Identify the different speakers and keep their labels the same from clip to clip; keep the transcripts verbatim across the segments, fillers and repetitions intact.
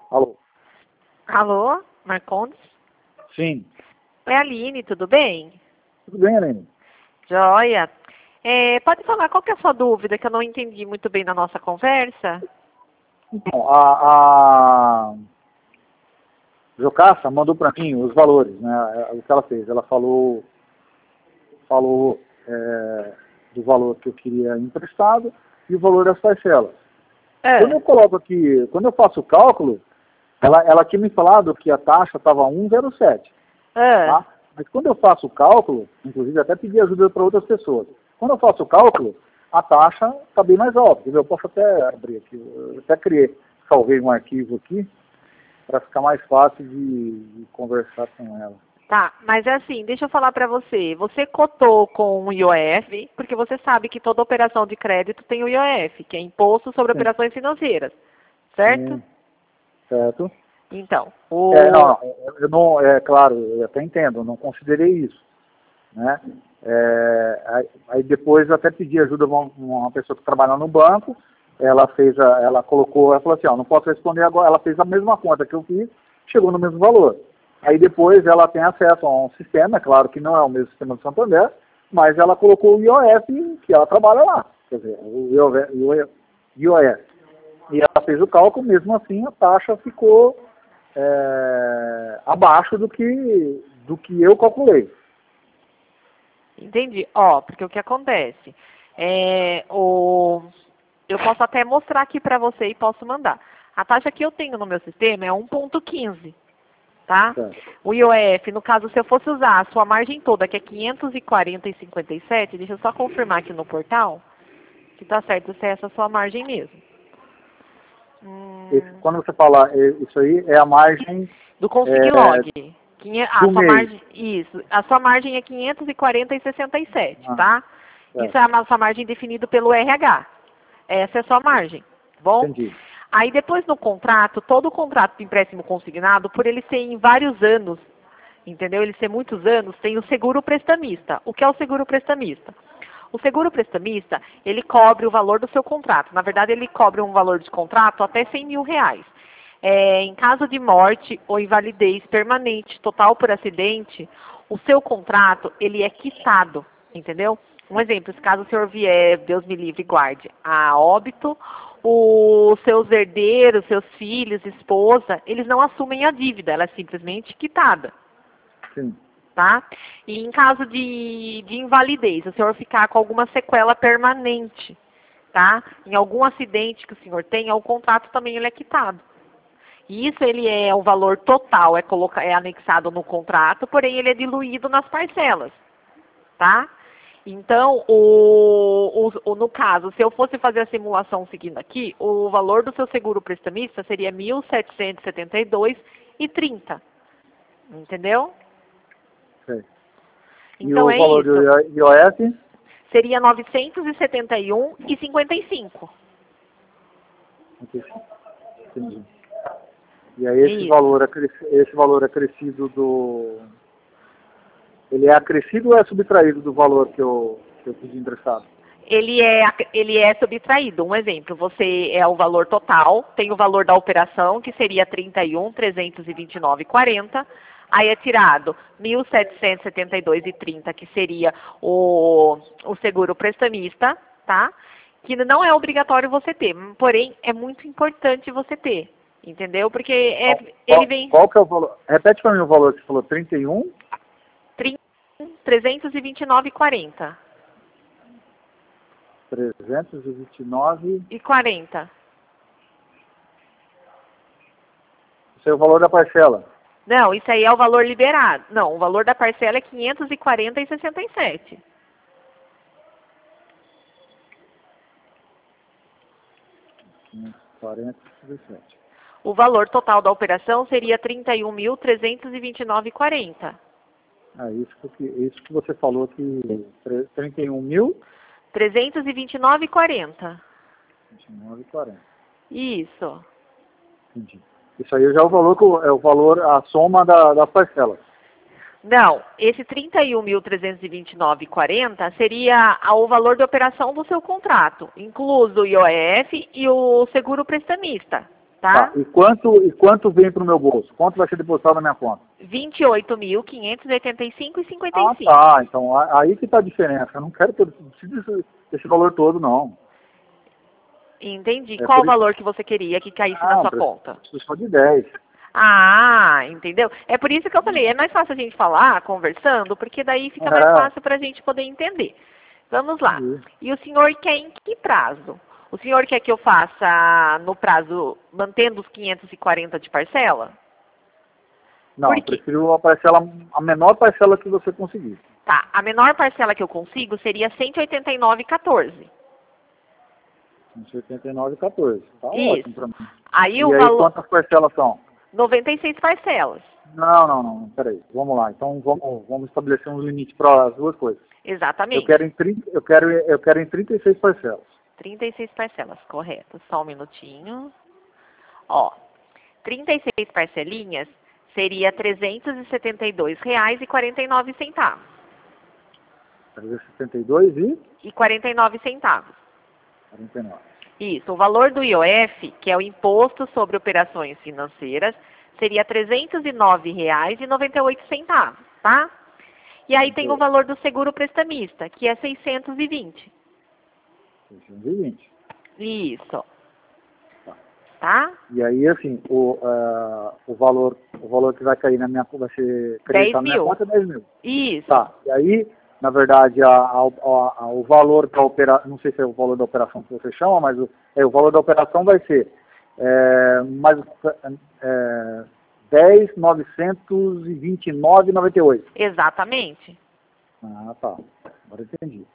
Speaker 1: Alô?
Speaker 2: Alô, Marcondes?
Speaker 1: Sim.
Speaker 2: Oi, Aline, tudo bem?
Speaker 1: Tudo bem, Aline?
Speaker 2: Joia. É, pode falar, qual que é a sua dúvida, que eu não entendi muito bem na nossa conversa?
Speaker 1: Então, a, a Jocasta mandou para mim os valores, né? O que ela fez. Ela falou, falou é, do valor que eu queria emprestado e o valor das parcelas.
Speaker 2: É.
Speaker 1: Quando eu coloco aqui, quando eu faço o cálculo, ela, ela tinha me falado que a taxa estava um vírgula zero sete.
Speaker 2: É.
Speaker 1: Tá? Mas quando eu faço o cálculo, inclusive até pedi ajuda para outras pessoas, quando eu faço o cálculo, a taxa está bem mais alta. Eu posso até abrir aqui, eu até criei, salvei um arquivo aqui, para ficar mais fácil de, de conversar com ela.
Speaker 2: Tá, mas é assim, deixa eu falar para você. Você cotou com o I O F, porque você sabe que toda operação de crédito tem o I O F, que é Imposto sobre
Speaker 1: Sim.
Speaker 2: Operações Financeiras, certo?
Speaker 1: Sim, certo.
Speaker 2: Então, o...
Speaker 1: É, não, não, eu não, é claro, eu até entendo, eu não considerei isso, né? É, aí, aí depois eu até pedi ajuda a uma, uma pessoa que trabalha no banco, ela fez, a, ela colocou, ela falou assim, ó, não posso responder agora, ela fez a mesma conta que eu fiz, chegou no mesmo valor. Aí depois ela tem acesso a um sistema, é claro que não é o mesmo sistema do Santander, mas ela colocou o I O F que ela trabalha lá, quer dizer, o I O F. E ela fez o cálculo, mesmo assim a taxa ficou é, abaixo do que, do que eu calculei.
Speaker 2: Entendi. Ó, porque o que acontece? É, o... Eu posso até mostrar aqui para você e posso mandar. A taxa que eu tenho no meu sistema é um ponto quinze, tá?
Speaker 1: Certo.
Speaker 2: O I O F, no caso, se eu fosse usar a sua margem toda, que é quinhentos e quarenta vírgula cinquenta e sete, deixa eu só confirmar aqui no portal, que tá certo, se é essa a sua margem mesmo. Hum,
Speaker 1: Esse, quando você fala é, isso aí, é a margem
Speaker 2: do Consiglog. Quinhe- A
Speaker 1: do
Speaker 2: sua
Speaker 1: mês.
Speaker 2: margem, isso. A sua margem é quinhentos e quarenta vírgula sessenta e sete,
Speaker 1: Ah,
Speaker 2: tá?
Speaker 1: certo.
Speaker 2: Isso é a sua margem definida pelo R H. Essa é a sua margem, tá bom?
Speaker 1: Entendi.
Speaker 2: Aí depois no contrato, todo o contrato de empréstimo consignado, por ele ser em vários anos, entendeu? Ele ser muitos anos, tem o seguro prestamista. O que é o seguro prestamista? O seguro prestamista, ele cobre o valor do seu contrato. Na verdade, ele cobre um valor de contrato até cem mil reais. É, em caso de morte ou invalidez permanente, total por acidente, o seu contrato, ele é quitado, entendeu? Um exemplo, se caso o senhor vier, Deus me livre e guarde, a óbito, os seus herdeiros, seus filhos, esposa, eles não assumem a dívida, ela é simplesmente quitada.
Speaker 1: Sim.
Speaker 2: Tá? E em caso de, de invalidez, o senhor ficar com alguma sequela permanente, tá? Em algum acidente que o senhor tenha, o contrato também ele é quitado. E isso ele é o valor total, é, coloca, é anexado no contrato, porém ele é diluído nas parcelas, tá? Então, o, o, o, no caso, se eu fosse fazer a simulação seguindo aqui, o valor do seu seguro prestamista seria mil setecentos e setenta e dois reais e trinta centavos. Entendeu?
Speaker 1: Sei.
Speaker 2: Então
Speaker 1: e
Speaker 2: é
Speaker 1: o valor
Speaker 2: isso.
Speaker 1: do I O F?
Speaker 2: Seria novecentos e setenta e um reais e cinquenta e cinco centavos.
Speaker 1: Entendi. E aí esse
Speaker 2: Isso.
Speaker 1: valor, acrescido, esse valor acrescido do... Ele é acrescido ou é subtraído do valor que eu, que eu pedi emprestado?
Speaker 2: Ele é, ele é subtraído. Um exemplo, você é o valor total, tem o valor da operação, que seria trinta e um mil trezentos e vinte e nove reais e quarenta centavos. Aí é tirado mil setecentos e setenta e dois reais e trinta centavos, que seria o, o seguro prestamista, tá? Que não é obrigatório você ter, porém é muito importante você ter, entendeu? Porque é,
Speaker 1: Qual,
Speaker 2: ele
Speaker 1: qual,
Speaker 2: vem
Speaker 1: qual que é o valor? Repete para mim o valor que você falou, trinta e um?
Speaker 2: trezentos e vinte e nove reais e quarenta centavos.
Speaker 1: trezentos e vinte e nove.
Speaker 2: E quarenta.
Speaker 1: Esse é o valor da parcela.
Speaker 2: Não, isso aí é o valor liberado. Não, o valor da parcela é quinhentos e quarenta reais e sessenta e sete.
Speaker 1: quinhentos e quarenta e sessenta e sete.
Speaker 2: O valor total da operação seria trinta e um mil trezentos e vinte e nove reais e quarenta centavos.
Speaker 1: Ah, isso que, isso que você falou que trinta e um mil?
Speaker 2: trezentos e vinte e nove reais e quarenta centavos.
Speaker 1: vinte e nove reais e quarenta centavos.
Speaker 2: Isso.
Speaker 1: Entendi. Isso aí já é o valor, que eu- é o valor, a soma da, das parcelas.
Speaker 2: Não, esse trinta e um mil trezentos e vinte e nove reais e quarenta centavos seria o valor de operação do seu contrato, incluso o I O F e o seguro prestamista, tá?
Speaker 1: Tá. E quanto, e quanto vem para o meu bolso? Quanto vai ser depositado na minha conta?
Speaker 2: vinte e oito mil, quinhentos e oitenta e cinco reais e cinquenta e cinco.
Speaker 1: Ah, tá. Então, a- aí que está a diferença. Eu não quero ter desse, desse valor todo, não.
Speaker 2: Entendi.
Speaker 1: É
Speaker 2: Qual o
Speaker 1: por isso.
Speaker 2: valor que você queria que caísse na
Speaker 1: Ah,
Speaker 2: sua
Speaker 1: preciso
Speaker 2: conta?
Speaker 1: preciso só de dez.
Speaker 2: Ah, entendeu? É por isso que eu falei, é mais fácil a gente falar conversando, porque daí fica mais
Speaker 1: É,
Speaker 2: fácil para a gente poder entender. Vamos lá.
Speaker 1: entendi.
Speaker 2: E o senhor quer em que prazo? O senhor quer que eu faça no prazo, mantendo os quinhentos e quarenta de parcela?
Speaker 1: Não,
Speaker 2: Por
Speaker 1: eu
Speaker 2: quê?
Speaker 1: prefiro a parcela, a menor parcela que você conseguir.
Speaker 2: Tá, a menor parcela que eu consigo seria cento e oitenta e nove reais e quatorze centavos.
Speaker 1: cento e oitenta e nove e quatorze. Tá ótimo
Speaker 2: Isso.
Speaker 1: para mim.
Speaker 2: Aí
Speaker 1: E
Speaker 2: o
Speaker 1: aí,
Speaker 2: valor,
Speaker 1: quantas parcelas são?
Speaker 2: noventa e seis parcelas.
Speaker 1: Não, não, não. Peraí. Vamos lá. Então, vamos, vamos estabelecer um limite para as duas coisas. Eu
Speaker 2: Exatamente.
Speaker 1: quero em trinta, eu quero, eu quero em trinta e seis parcelas.
Speaker 2: trinta e seis parcelas, correto. Só um minutinho. Ó, trinta e seis parcelinhas seria trezentos e setenta e dois reais e quarenta e nove centavos.
Speaker 1: trezentos e setenta e dois e
Speaker 2: E quarenta e nove centavos.
Speaker 1: quarenta e nove.
Speaker 2: Isso. O valor do I O F, que é o Imposto sobre Operações Financeiras, seria trezentos e nove reais e noventa e oito centavos, tá? E aí tem o valor do seguro prestamista, que é seiscentos e vinte.
Speaker 1: seiscentos e vinte.
Speaker 2: Isso.
Speaker 1: Tá.
Speaker 2: Tá?
Speaker 1: E aí, assim, o, uh, o, valor, o valor que vai cair na minha conta, vai ser creditado na minha
Speaker 2: mil.
Speaker 1: conta é dez mil.
Speaker 2: Isso.
Speaker 1: Tá. E aí, na verdade, a, a, a, a, o valor da operação, não sei se é o valor da operação que você chama, mas o, é, o valor da operação vai ser é, mais, é, dez mil novecentos e vinte e nove reais e noventa e oito centavos.
Speaker 2: Exatamente.
Speaker 1: Ah, tá. Agora eu entendi.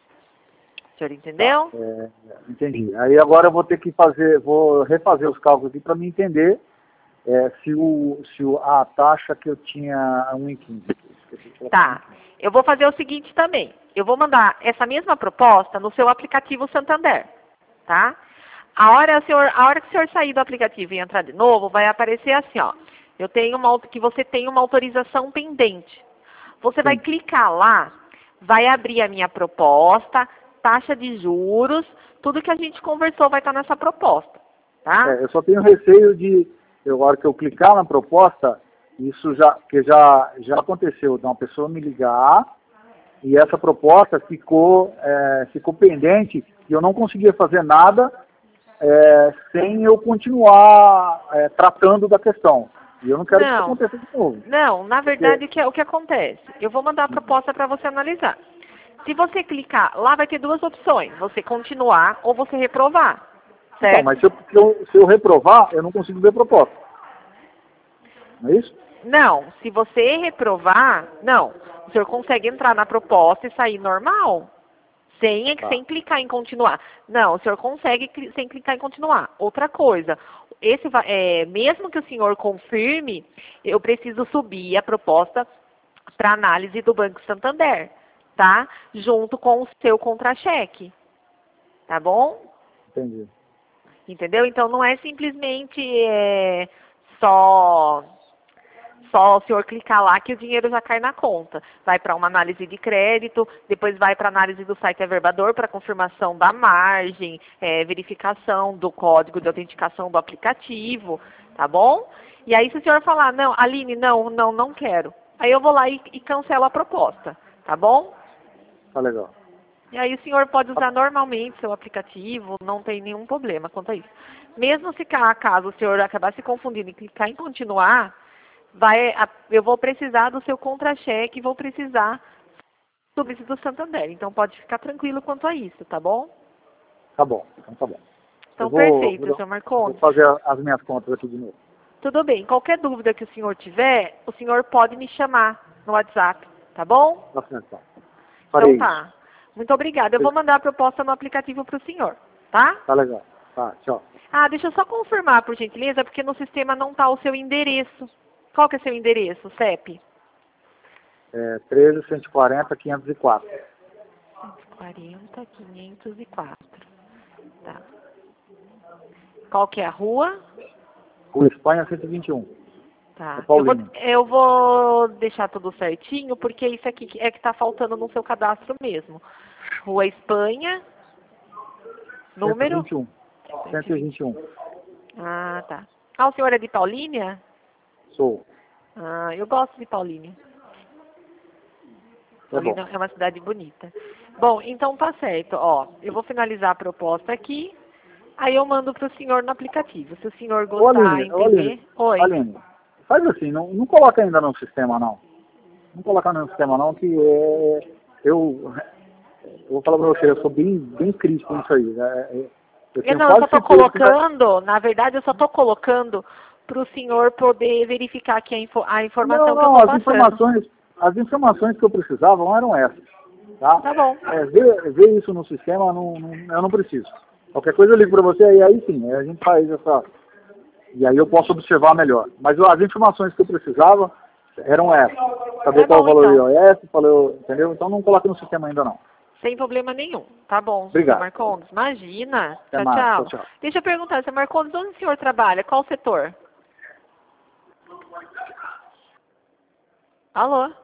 Speaker 2: O senhor entendeu?
Speaker 1: Tá, é, entendi. Aí agora eu vou ter que fazer, vou refazer os cálculos aqui para me entender é, se, o, se o, a taxa que eu tinha um e quinze.
Speaker 2: Tá. Eu vou fazer o seguinte também. Eu vou mandar essa mesma proposta no seu aplicativo Santander, tá? A hora, o senhor, a hora que o senhor sair do aplicativo e entrar de novo, vai aparecer assim, ó. Eu tenho uma, que você tem uma autorização pendente. Você vai
Speaker 1: Sim.
Speaker 2: clicar lá, vai abrir a minha proposta, taxa de juros, tudo que a gente conversou vai estar nessa proposta, tá?
Speaker 1: É, eu só tenho receio de, eu, a hora que eu clicar na proposta, isso já, que já, já aconteceu, de uma pessoa me ligar e essa proposta ficou, é, ficou pendente e eu não conseguia fazer nada é, sem eu continuar é, tratando da questão. E eu não quero que isso
Speaker 2: Não,
Speaker 1: aconteça de novo.
Speaker 2: não, na verdade
Speaker 1: Porque-
Speaker 2: o que, é- o que acontece? Eu vou mandar a proposta para você analisar. Se você clicar, lá vai ter duas opções, você continuar ou você reprovar, certo?
Speaker 1: Então, mas se eu, se, eu, se eu reprovar, eu não consigo ver a proposta. Não é isso?
Speaker 2: Não, se você reprovar, não. O senhor consegue entrar na proposta e sair normal, sem,
Speaker 1: Tá.
Speaker 2: sem clicar em continuar. Não, o senhor consegue cli- sem clicar em continuar. Outra coisa, esse, va- é, mesmo que o senhor confirme, eu preciso subir a proposta para análise do Banco Santander, tá? Junto com o seu contra-cheque, tá bom?
Speaker 1: Entendi.
Speaker 2: Entendeu? Então não é simplesmente é, só só o senhor clicar lá que o dinheiro já cai na conta. Vai para uma análise de crédito, depois vai para análise do site Averbador para confirmação da margem, é, verificação do código de autenticação do aplicativo, tá bom? E aí se o senhor falar, não, Aline, não, não, não quero. Aí eu vou lá e, e cancelo a proposta, tá bom?
Speaker 1: Tá legal.
Speaker 2: E aí o senhor pode usar normalmente seu aplicativo, não tem nenhum problema quanto a isso. Mesmo se ca- caso o senhor acabar se confundindo e clicar em continuar, vai, a- eu vou precisar do seu contra-cheque e vou precisar do serviço do Santander. Então pode ficar tranquilo quanto a isso, tá bom?
Speaker 1: Tá bom. Então tá bom.
Speaker 2: Então
Speaker 1: Eu vou,
Speaker 2: perfeito,
Speaker 1: vou,
Speaker 2: senhor
Speaker 1: vou
Speaker 2: Marcondes.
Speaker 1: fazer a- as minhas contas aqui de novo.
Speaker 2: Tudo bem. Qualquer dúvida que o senhor tiver, o senhor pode me chamar no WhatsApp, tá bom?
Speaker 1: Tá certo, então. Farei
Speaker 2: Então
Speaker 1: isso.
Speaker 2: tá. Muito obrigada. Eu vou mandar a proposta no aplicativo para o senhor, tá?
Speaker 1: Tá legal. Tá, tchau.
Speaker 2: Ah, deixa eu só confirmar, por gentileza, porque no sistema não está o seu endereço. Qual que é seu endereço, C E P?
Speaker 1: É treze, cento e quarenta, quinhentos e quatro.
Speaker 2: cento e quarenta, quinhentos e quatro. Tá. Qual que é a rua?
Speaker 1: Rua Espanha, cento e vinte e um.
Speaker 2: Tá.
Speaker 1: É
Speaker 2: Eu vou,
Speaker 1: Paulino.
Speaker 2: eu vou deixar tudo certinho, porque isso aqui é que está faltando no seu cadastro mesmo. Rua Espanha, número?
Speaker 1: cento e vinte e um. cento e vinte e um.
Speaker 2: Ah, tá. Ah, o senhor é de Paulínia?
Speaker 1: Sou.
Speaker 2: Ah, eu gosto de Paulínia.
Speaker 1: É bom.
Speaker 2: Paulínia é uma cidade bonita. Bom, então tá certo. Ó, eu vou finalizar a proposta aqui. Aí eu mando para o senhor no aplicativo. Se o senhor
Speaker 1: Ô,
Speaker 2: gostar,
Speaker 1: Aline, ô,
Speaker 2: entender...
Speaker 1: Aline,
Speaker 2: Oi.
Speaker 1: Aline, faz assim, não, não coloca ainda no sistema, não. Não coloca no sistema, não, que é, eu, eu vou falar pra você, eu sou bem, bem crítico nisso aí. Né? Eu
Speaker 2: Eu
Speaker 1: tenho
Speaker 2: não, eu só
Speaker 1: quase
Speaker 2: estou
Speaker 1: certeza que vai...
Speaker 2: colocando, na verdade, eu só estou colocando para o senhor poder verificar aqui a, info, a informação
Speaker 1: Não,
Speaker 2: que eu
Speaker 1: não,
Speaker 2: estou
Speaker 1: as
Speaker 2: passando.
Speaker 1: informações, as informações que eu precisava não eram essas, tá?
Speaker 2: Tá bom.
Speaker 1: É, ver, ver isso no sistema, não, não, eu não preciso. Qualquer coisa eu ligo para você e aí sim, a gente faz essa... E aí eu posso observar melhor. Mas as informações que eu precisava eram essas. Saber
Speaker 2: Tá
Speaker 1: qual
Speaker 2: bom,
Speaker 1: o valor
Speaker 2: então.
Speaker 1: do I O S, falei, entendeu? Então não coloque no sistema ainda não.
Speaker 2: Sem problema nenhum. Tá bom, seu
Speaker 1: Obrigado.
Speaker 2: Marcondes. Imagina.
Speaker 1: Até
Speaker 2: Tchau,
Speaker 1: mais. Tchau,
Speaker 2: tchau.
Speaker 1: tchau.
Speaker 2: Deixa eu perguntar, seu Marcondes, onde o senhor trabalha? Qual setor? Alô?